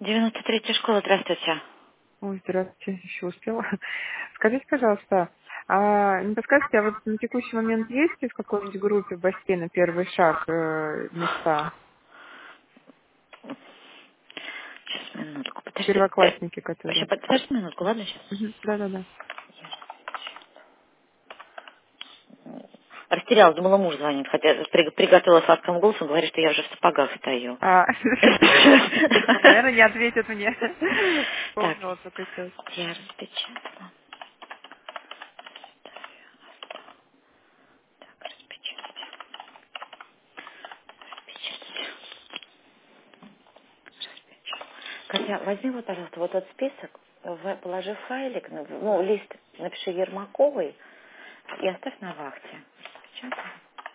93-я школа, здравствуйте. Ой, здравствуйте, еще успела. Скажите, пожалуйста, не подскажете, вот на текущий момент есть ли в какой-нибудь группе бассейна первый шаг места? Сейчас, минутку, подожди. Первоклассники, Вообще, которые. подожди минутку, ладно, сейчас? Да-да-да. Растерялась, думала, муж звонит, хотя приготовилась ласковым голосом, говорит, что я уже в сапогах стою. Наверное, не ответят мне. Так, Вспомнила только сейчас. я распечатала. Так, распечатать. Катя, возьми вот, пожалуйста, вот тот список, положи файлик, лист, напиши Ермаковой и оставь на вахте. Печатай.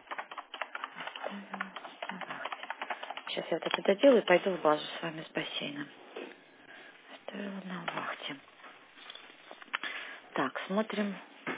Сейчас я вот это доделаю и пойду в базу с вами с бассейном. Оставила на вахте. Так, смотрим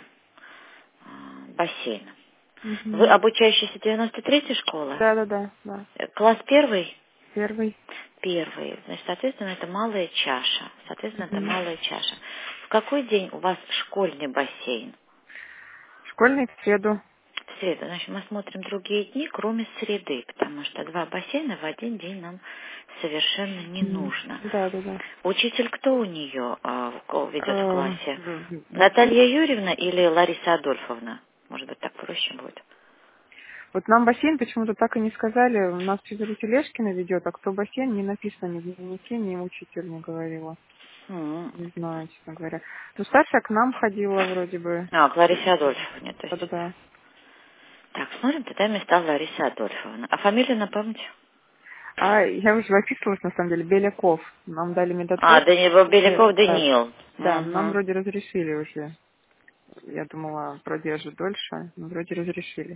бассейн. Вы Мгм. обучающийся 93-й школы? Да-да-да, да. Класс первый? Первый. Первый. Значит, соответственно, это малая чаша. Соответственно, это Мгм. малая чаша. В какой день у вас школьный бассейн? Школьный в среду. В среду. Значит, мы смотрим другие дни, кроме среды, потому что два бассейна в один день нам совершенно не нужно. Да-да-да. Учитель кто у нее ведет в классе? Бассейн. Наталья Юрьевна или Лариса Адольфовна? Может быть, так проще будет. Вот нам бассейн почему-то так и не сказали. У нас физрук Тележкина ведет, а кто бассейн, не написано ни в дневнике, ни учитель не говорила. М. Не знаю, честно говоря. Ну, старшая к нам ходила вроде бы. К Ларисе Адольфовне, то есть. Да-да-да. Так, смотрим, тогда места Ларисы Адольфовны. А фамилию напомните? А я уже записывалась, на самом деле, Беляков. Нам дали медотвод. Беляков Да, Даниил. да, нам Угу. вроде разрешили уже. Я думала, продержит дольше, но вроде разрешили.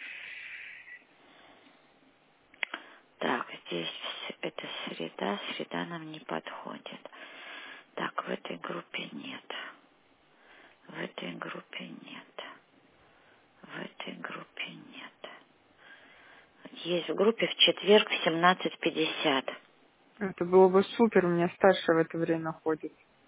Так, здесь это среда нам не подходит. Так, в этой группе нет. В этой группе нет. В этой группе нет. Есть в группе в четверг в 17:50. Это было бы супер, у меня старшая в это время ходит.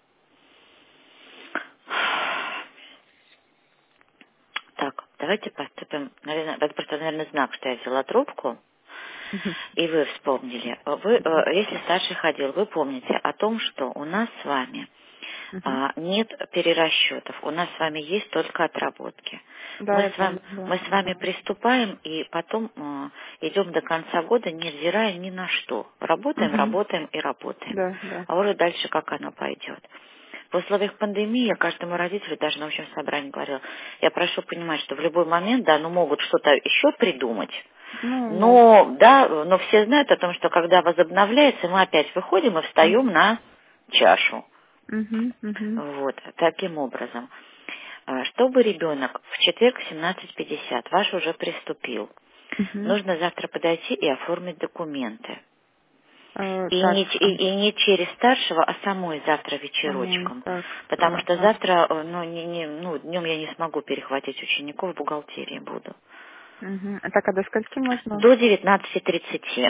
Так, давайте поступим. Наверное, это просто, наверное, знак, что я взяла трубку. И вы вспомнили. Если старший ходил, вы помните о том, что у нас с вами Мгм. нет перерасчетов. У нас с вами есть только отработки. Да, я помню, Мы да. с вами приступаем и потом идем до конца года, невзирая ни на что. Работаем, Мгм. работаем и работаем. Да, да. А уже дальше как оно пойдет. В условиях пандемии я каждому родителю, даже на общем собрании говорила, я прошу понимать, что в любой момент, да, могут что-то еще придумать, Ну, да. но все знают о том, что когда возобновляется, мы опять выходим и встаем на чашу. Угу, угу, Вот, таким образом. Чтобы ребенок в четверг в 17:50 ваш уже приступил, угу. нужно завтра подойти и оформить документы. Так, И не через старшего, а самой завтра самой, вечерочком. так, Потому что ага. завтра, днем я не смогу перехватить учеников, в бухгалтерии буду. Угу. А так, а до скольки можно? До 19:30.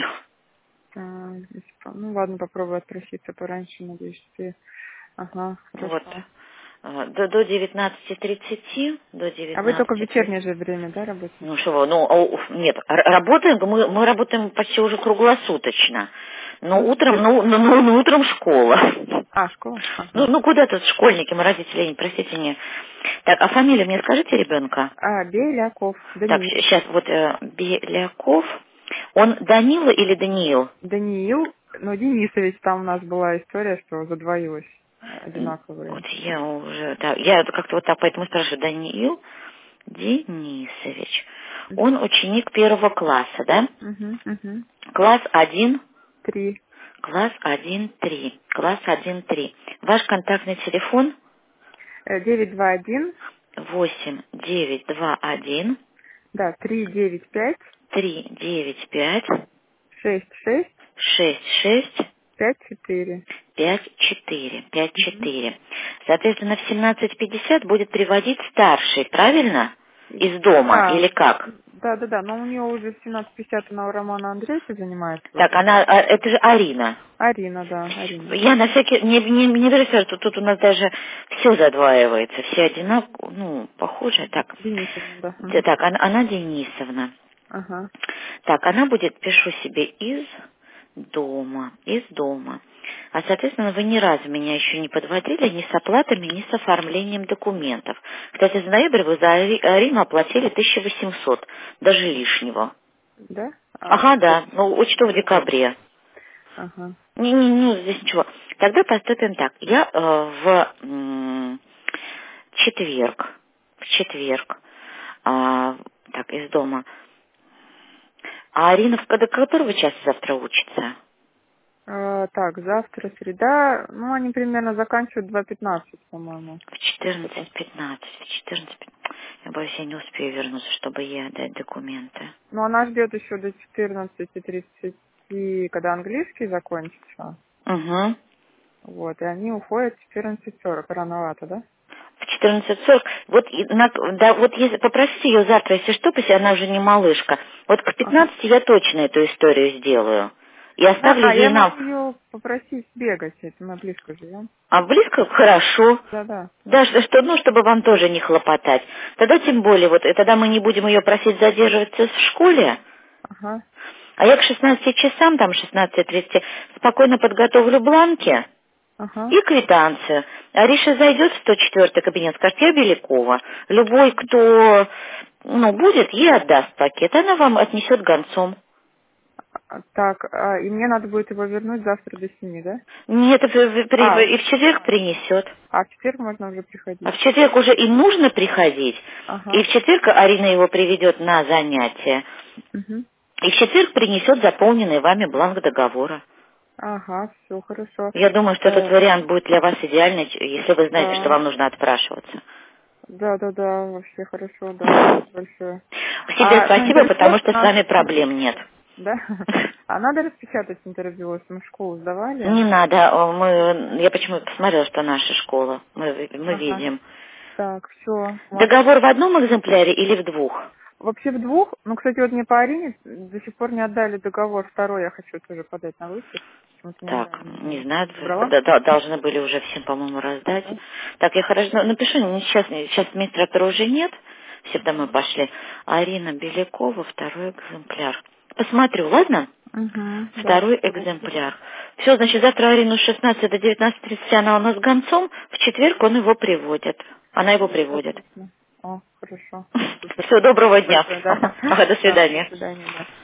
Ну ладно, попробую отпроситься пораньше, надеюсь, что... Ага, Вот. хорошо. До 19:30, до А вы только в 19:30. вечернее же время, да, работаете? Ну что вы, нет, работаем, мы работаем почти уже круглосуточно. Но Ну, утром, утром школа. школа? Ага. Куда тут школьники, мы родители, простите меня. Так, а фамилию мне скажите, ребенка? Беляков, Так, Даниил. сейчас, Беляков. Он Данила или Даниил? Даниил, но Денисович, там у нас была история, что задвоилось одинаковые. Вот я уже, да, я как-то вот так поэтому спрашиваю, Даниил Денисович. Угу, Он ученик первого класса, да? угу, угу. Класс 1, 3. класс 1-3, класс 1-3. Ваш контактный телефон 921, 8-9-2-1 да, 395 3-9-5 66 6-6 54. 5-4. Угу. 5-4. Соответственно, в 17:50 будет приводить старший, правильно? Из дома или Да, как? Да. Но у нее уже в 17:50 она у Романа Андреевича занимается. Так, это же Арина. Арина, да, Арина. Я на всякий, не верю, что тут у нас даже все задваивается, все одинаково, ну, похоже. Так, Денисовна, да. так, она Денисовна. Ага. Так, она будет, пишу себе, из дома. А, соответственно, вы ни разу меня еще не подводили ни с оплатами, ни с оформлением документов. Кстати, за ноябрь вы за Арину оплатили 1800, даже лишнего. Да? Ага, да, ну, учту в декабре. Ага. Здесь ничего. Тогда поступим так. Я в четверг, так, из дома. А Арина до которого часа завтра учится? Так, завтра среда, ну, они примерно заканчивают 2:15, по-моему. В 14:15. Я боюсь, я не успею вернуться, чтобы ей отдать документы. Но она ждет еще до 14:30, когда английский закончится. Угу. Вот, и они уходят в 14:40. Рановато, да? В 14:40. Вот, вот если, попросите ее завтра, если что, пусть она уже не малышка. Вот к Ага. 15 я точно эту историю сделаю. И оставлю Да, ей я на... могу ее попросить бегать, если мы близко живем. А близко? Хорошо. Да. Да, чтобы вам тоже не хлопотать. Тогда тем более, вот, и тогда мы не будем ее просить задерживаться в школе, Ага. а я к 16 часам, там 16:30, спокойно подготовлю бланки Ага. и квитанцию. Ариша зайдет в 104-й кабинет, скажет, я Белякова. Любой, кто будет, ей отдаст пакет, она вам отнесет гонцом. Так, и мне надо будет его вернуть завтра до 7, да? Нет, и А, в четверг принесет. а в четверг можно уже А приходить. в четверг уже и нужно приходить. И Ага. в четверг Арина его приведет на занятие. Угу. И в четверг принесет заполненный вами бланк договора. Ага, все хорошо. Я думаю, что этот вариант будет для вас идеальный, если вы знаете, что Да. вам нужно отпрашиваться. Да, вообще хорошо, да, спасибо большое. Себе спасибо, потому Интервью что с надо, вами проблем нет. да? А надо распечатать интервью, если мы в школу сдавали? Не надо, я почему посмотрела, что наша школа, мы Ага. видим. Так, все. Договор в одном экземпляре или в двух? Вообще в двух. Ну, кстати, вот мне по Арине до сих пор не отдали договор. Второй я хочу тоже подать на выпуск. Почему-то не Так, отдали. не Я знаю, забрала. должны были уже всем, по-моему, раздать. Да? Так, я хорошо, напишу, сейчас администратора уже нет, все домой пошли. Арина Белякова, второй экземпляр. Посмотрю, ладно? Угу, да. Второй экземпляр. Все, значит, завтра Арину с 16 до 19:30 она у нас с гонцом, в четверг он его приводит. Она его приводит. Отлично. О, хорошо. Супер. Всего доброго дня. Большое, да. Ага, до Да, до свидания. свидания, да.